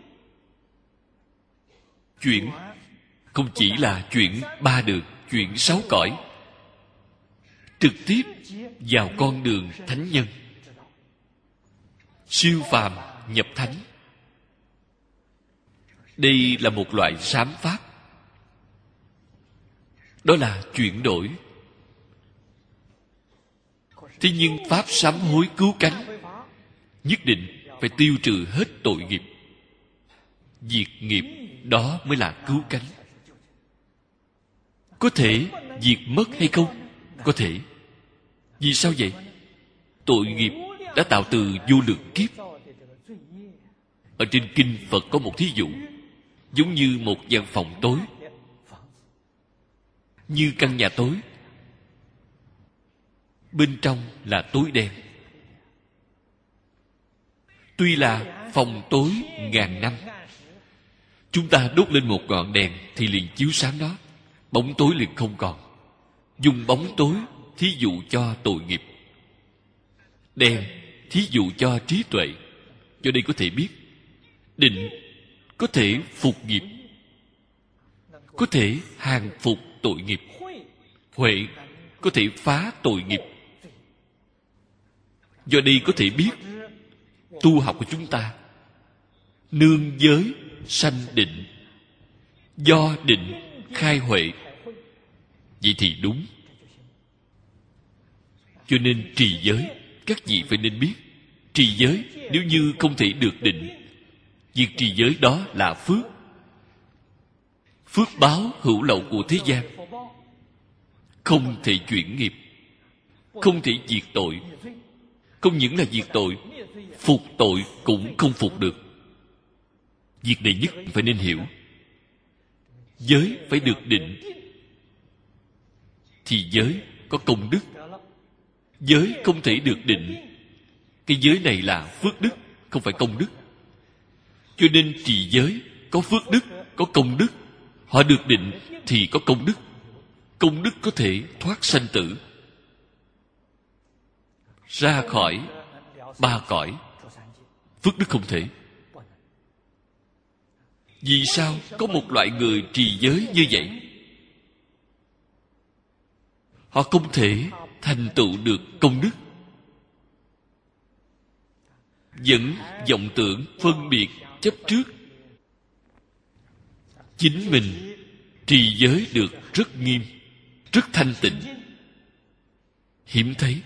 chuyển không chỉ là chuyển ba đường, chuyển sáu cõi, trực tiếp vào con đường thánh nhân, siêu phàm nhập thánh. Đây là một loại sám pháp. Đó là chuyển đổi. Thế nhưng pháp sám hối cứu cánh nhất định phải tiêu trừ hết tội nghiệp. Diệt nghiệp, đó mới là cứu cánh. Có thể diệt mất hay không? Có thể. Vì sao vậy? Tội nghiệp đã tạo từ vô lượng kiếp. Ở trên kinh Phật có một thí dụ, giống như một gian phòng tối, như căn nhà tối, bên trong là tối đen. Tuy là phòng tối ngàn năm, chúng ta đốt lên một ngọn đèn thì liền chiếu sáng nó, bóng tối liền không còn. Dùng bóng tối thí dụ cho tội nghiệp, đèn thí dụ cho trí tuệ. Cho đây có thể biết định có thể phục nghiệp, có thể hàng phục tội nghiệp. Huệ có thể phá tội nghiệp. Do đây có thể biết tu học của chúng ta nương giới sanh định, do định khai huệ. Vậy thì đúng. Cho nên trì giới, các vị phải nên biết, trì giới nếu như không thể được định, việc trì giới đó là phước. Phước báo hữu lậu của thế gian, không thể chuyển nghiệp, không thể diệt tội. Không những là diệt tội, phục tội cũng không phục được. Việc này nhất phải nên hiểu. Giới phải được định thì giới có công đức. Giới không thể được định, cái giới này là phước đức, không phải công đức. Cho nên trì giới có phước đức, có công đức. Họ được định thì có công đức. Công đức có thể thoát sanh tử, ra khỏi ba cõi. Phước đức không thể. Vì sao có một loại người trì giới như vậy? Họ không thể thành tựu được công đức, vẫn vọng tưởng phân biệt chấp trước. Chính mình trì giới được rất nghiêm, rất thanh tịnh, hiếm thấy.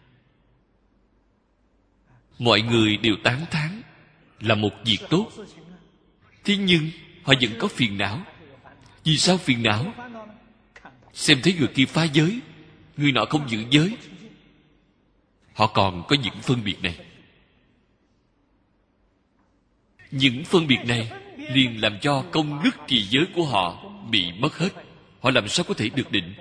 Mọi người đều tán thán là một việc tốt. Thế nhưng họ vẫn có phiền não. Vì sao phiền não? Xem thấy người kia phá giới, người nọ không giữ giới. Họ còn có những phân biệt này. Những phân biệt này liền làm cho công đức trì giới của họ bị mất hết. Họ làm sao có thể được định?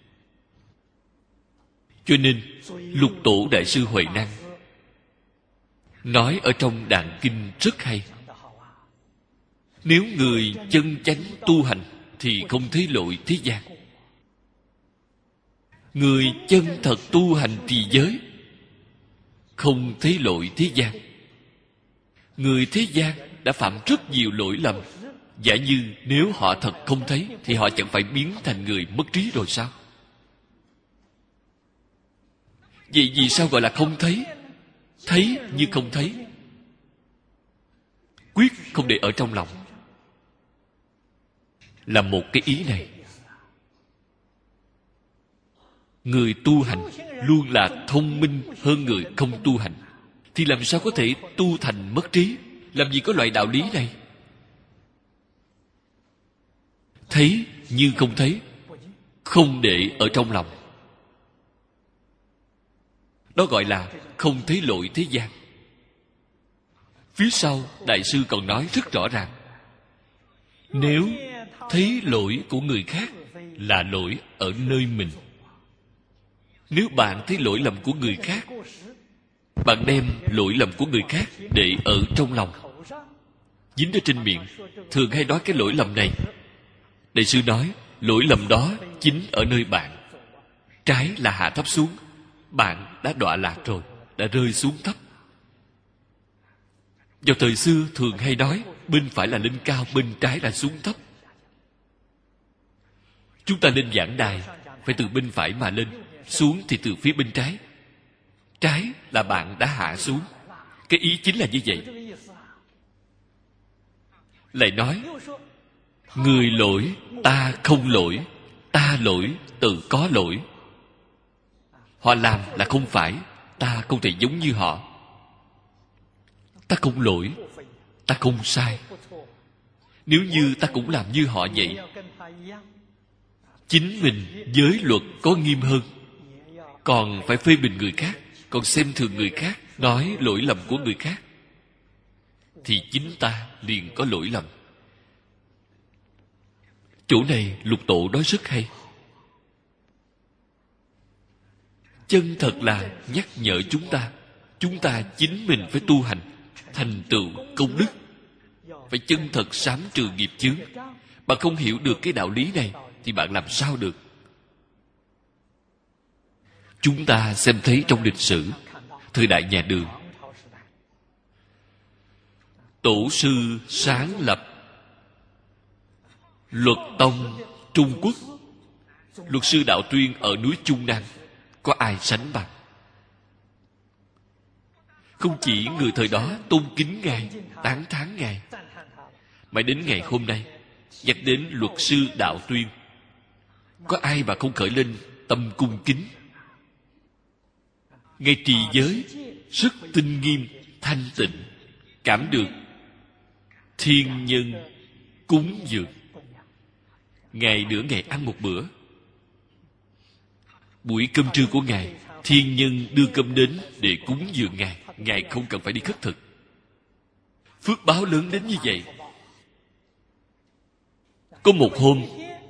Cho nên Lục Tổ Đại sư Huệ Năng nói ở trong Đàn Kinh rất hay. Nếu người chân chánh tu hành thì không thấy lỗi thế gian. Người chân thật tu hành trì giới không thấy lỗi thế gian. Người thế gian đã phạm rất nhiều lỗi lầm. Giả như nếu họ thật không thấy thì họ chẳng phải biến thành người mất trí rồi sao? Vậy vì sao gọi là không thấy? Thấy như không thấy, quyết không để ở trong lòng, là một cái ý này. Người tu hành luôn là thông minh hơn người không tu hành, thì làm sao có thể tu thành mất trí? Làm gì có loại đạo lý này? Thấy như không thấy, không để ở trong lòng. Đó gọi là không thấy lỗi thế gian. Phía sau Đại sư còn nói rất rõ ràng, nếu thấy lỗi của người khác là lỗi ở nơi mình. Nếu bạn thấy lỗi lầm của người khác, bạn đem lỗi lầm của người khác để ở trong lòng, dính ở trên miệng, thường hay nói cái lỗi lầm này. Đại sư nói lỗi lầm đó chính ở nơi bạn. Trái là hạ thấp xuống, bạn đã đọa lạc rồi, đã rơi xuống thấp. Vào thời xưa thường hay nói bên phải là lên cao, bên trái là xuống thấp. Chúng ta lên giảng đài phải từ bên phải mà lên, xuống thì từ phía bên trái. Trái là bạn đã hạ xuống. Cái ý chính là như vậy. Lại nói người lỗi ta không lỗi, ta lỗi tự có lỗi. Họ làm là không phải, ta không thể giống như họ. Ta không lỗi, ta không sai. Nếu như ta cũng làm như họ vậy, chính mình giới luật có nghiêm hơn, còn phải phê bình người khác, còn xem thường người khác, nói lỗi lầm của người khác, thì chính ta liền có lỗi lầm. Chỗ này Lục Tổ nói rất hay. Chân thật là nhắc nhở chúng ta chính mình phải tu hành, thành tựu công đức, phải chân thật sám trừ nghiệp chướng. Bạn không hiểu được cái đạo lý này thì bạn làm sao được? Chúng ta xem thấy trong lịch sử thời đại nhà Đường, tổ sư sáng lập luật tông Trung Quốc, luật sư Đạo Tuyên ở núi Trung Nam, có ai sánh bằng? Không chỉ người thời đó tôn kính Ngài, tán thán Ngài, mãi đến ngày hôm nay nhắc đến luật sư Đạo Tuyên, có ai mà không khởi lên tâm cung kính? Ngài trì giới rất tinh nghiêm, thanh tịnh, cảm được thiên nhân cúng dường. Ngài nửa ngày ăn một bữa. Buổi cơm trưa của Ngài, thiên nhân đưa cơm đến để cúng dường Ngài. Ngài không cần phải đi khất thực. Phước báo lớn đến như vậy. Có một hôm,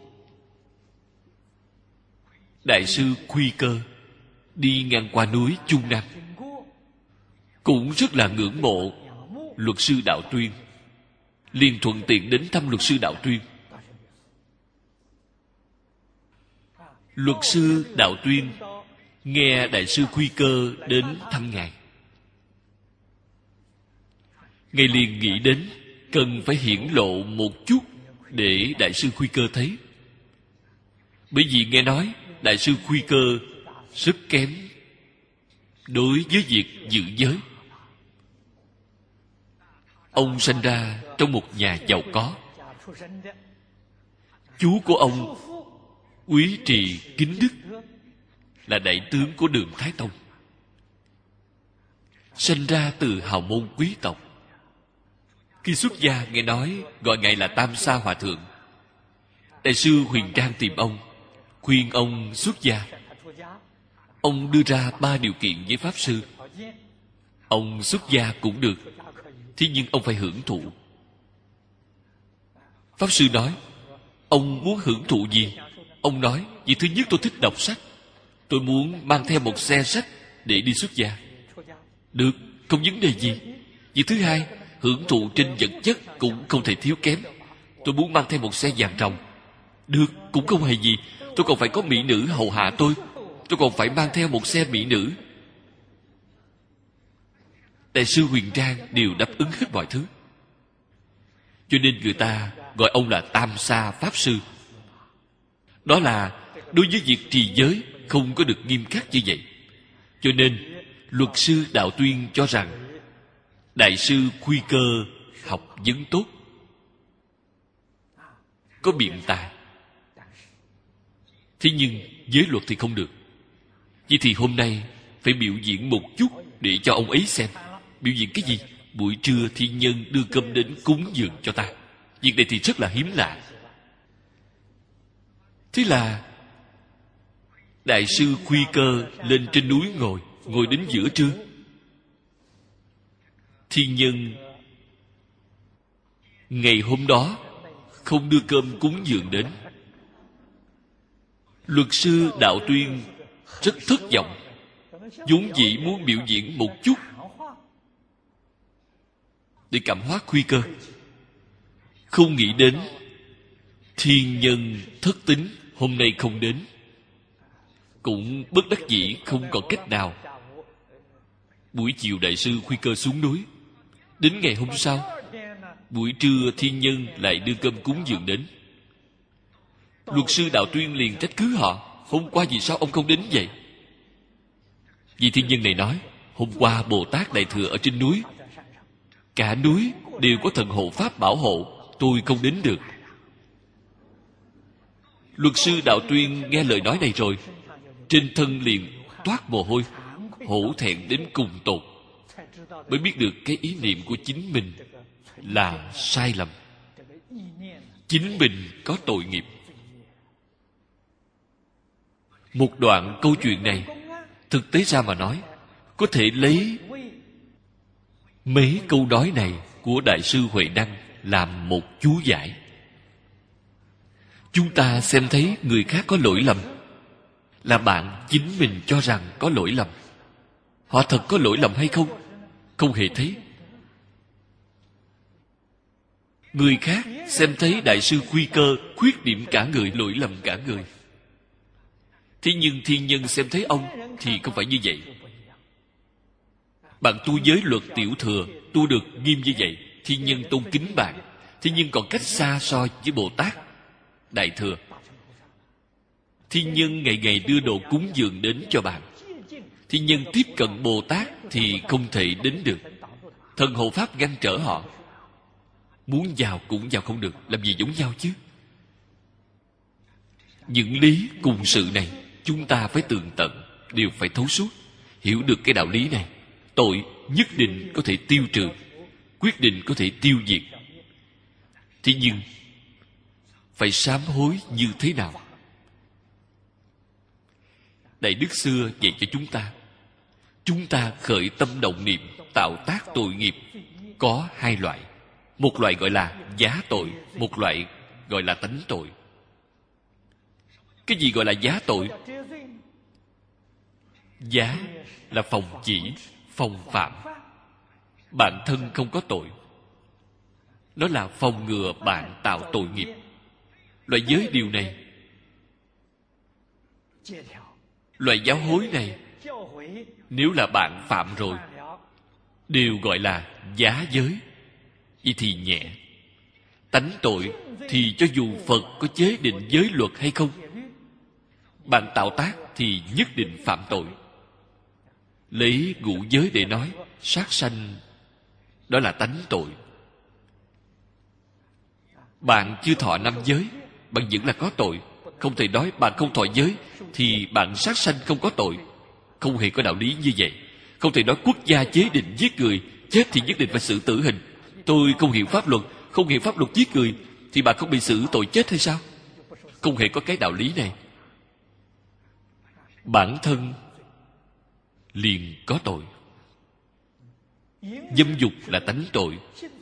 Đại sư Khuy Cơ đi ngang qua núi Trung Nam, cũng rất là ngưỡng mộ luật sư Đạo Tuyên, liền thuận tiện đến thăm luật sư Đạo Tuyên. Luật sư Đạo Tuyên nghe Đại sư Khuy Cơ đến thăm Ngài, Ngài liền nghĩ đến cần phải hiển lộ một chút để Đại sư Khuy Cơ thấy. Bởi vì nghe nói Đại sư Khuy Cơ rất kém đối với việc giữ giới. Ông sanh ra trong một nhà giàu có. Chú của ông Úy Trì Kính Đức là đại tướng của Đường Thái Tông, sanh ra từ hào môn quý tộc. Khi xuất gia nghe nói gọi Ngài là Tam Sa Hòa Thượng. Đại sư Huyền Trang tìm ông, khuyên ông xuất gia. Ông đưa ra 3 điều kiện với Pháp Sư. Ông xuất gia cũng được, thế nhưng ông phải hưởng thụ. Pháp Sư nói, ông muốn hưởng thụ gì? Ông nói, việc thứ nhất tôi thích đọc sách, tôi muốn mang theo một xe sách để đi xuất gia. Được, không vấn đề gì. Việc thứ hai, hưởng thụ trên vật chất cũng không thể thiếu kém. Tôi muốn mang theo một xe vàng ròng. Được, cũng không hề gì. Tôi còn phải có mỹ nữ hầu hạ tôi còn phải mang theo một xe mỹ nữ. Đại sư Huyền Trang đều đáp ứng hết mọi thứ. Cho nên người ta gọi ông là Tam Sa Pháp Sư. Đó là đối với việc trì giới không có được nghiêm khắc như vậy. Cho nên luật sư Đạo Tuyên cho rằng Đại sư Khuy Cơ học vấn tốt, có biện tài. Thế nhưng giới luật thì không được. Vậy thì hôm nay phải biểu diễn một chút để cho ông ấy xem. Biểu diễn cái gì? Buổi trưa thiên nhân đưa cơm đến cúng dường cho ta. Việc này thì rất là hiếm lạ. Thế là Đại sư Khuy Cơ lên trên núi ngồi đến giữa trưa. Thiên nhân ngày hôm đó không đưa cơm cúng dường đến. Luật sư Đạo Tuyên rất thất vọng, vốn dĩ muốn biểu diễn một chút để cảm hóa Khuy Cơ, không nghĩ đến thiên nhân thất tín hôm nay không đến. Cũng bất đắc dĩ không còn cách nào. Buổi chiều Đại sư Khuy Cơ xuống núi. Đến ngày hôm sau, buổi trưa thiên nhân lại đưa cơm cúng dường đến. Luật sư Đạo Tuyên liền trách cứ họ: hôm qua vì sao ông không đến vậy? Vị thiên nhân này nói: hôm qua Bồ Tát Đại Thừa ở trên núi, cả núi đều có thần hộ pháp bảo hộ, tôi không đến được. Luật sư Đạo Tuyên nghe lời nói này rồi, trên thân liền toát mồ hôi, hổ thẹn đến cùng tột, mới biết được cái ý niệm của chính mình là sai lầm. Chính mình có tội nghiệp. Một đoạn câu chuyện này, thực tế ra mà nói, có thể lấy mấy câu nói này của Đại sư Huệ Năng làm một chú giải. Chúng ta xem thấy người khác có lỗi lầm, là bạn chính mình cho rằng có lỗi lầm. Họ thật có lỗi lầm hay không? Không hề thấy. Người khác xem thấy Đại sư Khuy Cơ khuyết điểm cả người, lỗi lầm cả người. Thế nhưng thiên nhân xem thấy ông thì không phải như vậy. Bạn tu giới luật tiểu thừa, tu được nghiêm như vậy, thiên nhân tôn kính bạn. Thiên nhân còn cách xa so với Bồ Tát Đại Thừa. Thiên nhân ngày ngày đưa đồ cúng dường đến cho bạn. Thiên nhân tiếp cận Bồ Tát thì không thể đến được. Thần hộ pháp ngăn trở họ, muốn vào cũng vào không được. Làm gì giống nhau chứ? Những lý cùng sự này chúng ta phải tường tận, đều phải thấu suốt, hiểu được cái đạo lý này. Tội nhất định có thể tiêu trừ, quyết định có thể tiêu diệt. Thế nhưng phải sám hối như thế nào? Đại đức xưa dạy cho chúng ta khởi tâm động niệm tạo tác tội nghiệp có hai loại. Một loại gọi là giá tội, một loại gọi là tánh tội. Cái gì gọi là giá tội? Giá là phòng chỉ, phòng phạm. Bản thân không có tội, nó là phòng ngừa bạn tạo tội nghiệp. Loại giới điều này, loại giáo hối này, nếu là bạn phạm rồi, đều gọi là giá giới. Vậy thì nhẹ. Tánh tội thì cho dù Phật có chế định giới luật hay không, bạn tạo tác thì nhất định phạm tội. Lấy ngũ giới để nói, sát sanh đó là tánh tội. Bạn chưa thọ năm giới, bạn vẫn là có tội. Không thể nói bạn không thọ giới thì bạn sát sanh không có tội. Không hề có đạo lý như vậy. Không thể nói quốc gia chế định giết người, chết thì nhất định phải xử tử hình. Tôi không hiểu pháp luật, không hiểu pháp luật giết người thì bạn không bị xử tội chết hay sao? Không hề có cái đạo lý này. Bản thân liền có tội. Dâm dục là tánh tội,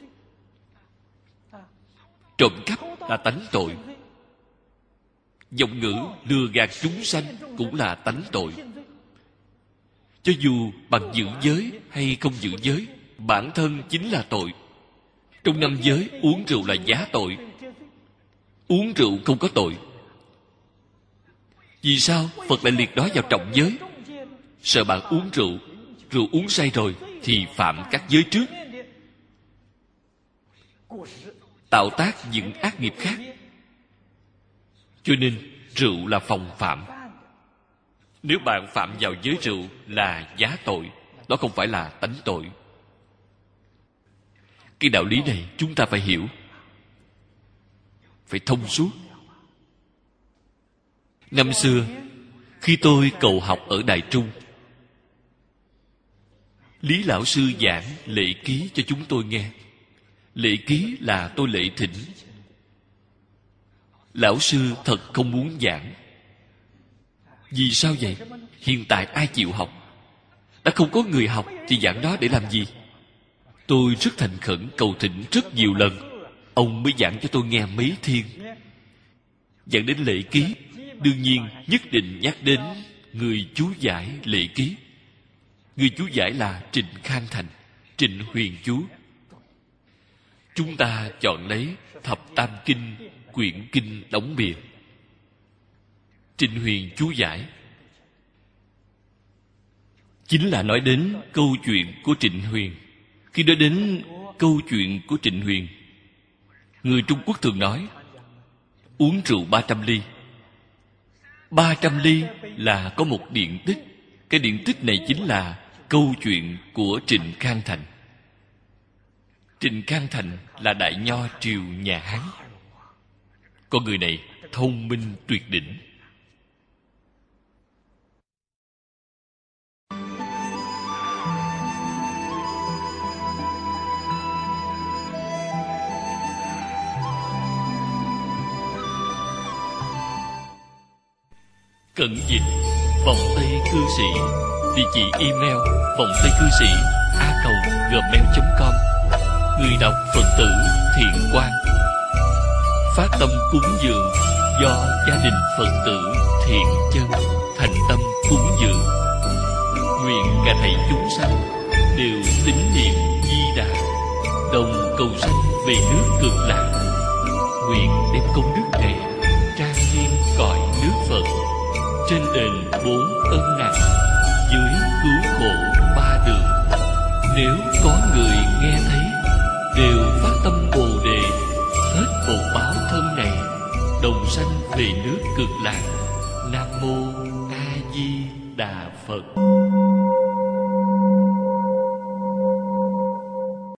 trộm cắp là tánh tội, vọng ngữ lừa gạt chúng sanh cũng là tánh tội. Cho dù bằng giữ giới hay không giữ giới, bản thân chính là tội. Trong năm giới, uống rượu là giá tội. Uống rượu không có tội. Vì sao Phật lại liệt đó vào trọng giới? Sợ bạn uống rượu, rượu uống say rồi thì phạm các giới trước, tạo tác những ác nghiệp khác. Cho nên rượu là phòng phạm. Nếu bạn phạm vào giới rượu là giá tội, đó không phải là tánh tội. Cái đạo lý này chúng ta phải hiểu, phải thông suốt. Năm xưa Khi tôi cầu học ở Đại Trung, Lý lão sư giảng lễ ký cho chúng tôi nghe. Lễ ký là tôi lễ thỉnh. Lão sư thật không muốn giảng. Vì sao vậy? Hiện tại ai chịu học? Đã không có người học thì giảng đó để làm gì? Tôi rất thành khẩn cầu thỉnh rất nhiều lần, ông mới giảng cho tôi nghe mấy thiên. Giảng đến lễ ký, đương nhiên nhất định nhắc đến người chú giải lễ ký. Người chú giải là Trịnh Khang Thành, Trịnh Huyền chú. Chúng ta chọn lấy Thập Tam Kinh, quyển kinh đóng bìa. Trịnh Huyền chú giải chính là nói đến câu chuyện của Trịnh Huyền. Khi nói đến câu chuyện của Trịnh Huyền, người Trung Quốc thường nói uống rượu 300 ly. 300 ly là có một điện tích. Cái điện tích này chính là câu chuyện của Trịnh Khang Thành. Trịnh Khang Thành là đại nho triều nhà Hán. Con người này thông minh tuyệt đỉnh. Cận dịch Vòng Tây Cư Sĩ. Địa chỉ email vongtaycư sĩ@gmail.com. Người đọc Phật tử Thiện Quang. Phát tâm cúng dường do gia đình Phật tử Thiện Chân thành tâm cúng dường. Nguyện cả thảy chúng sanh đều tín niệm Di Đà, đồng cầu sanh về nước Cực Lạc. Nguyện đem công đức này trang nghiêm cõi nước Phật, trên đền 4 ân nặng, dưới cứu khổ 3 đường. Nếu có người nghe thấy, đều phát tâm Bồ Đề, hết bổn báo thân này, đồng sanh về nước Cực Lạc. Nam mô A Di Đà Phật.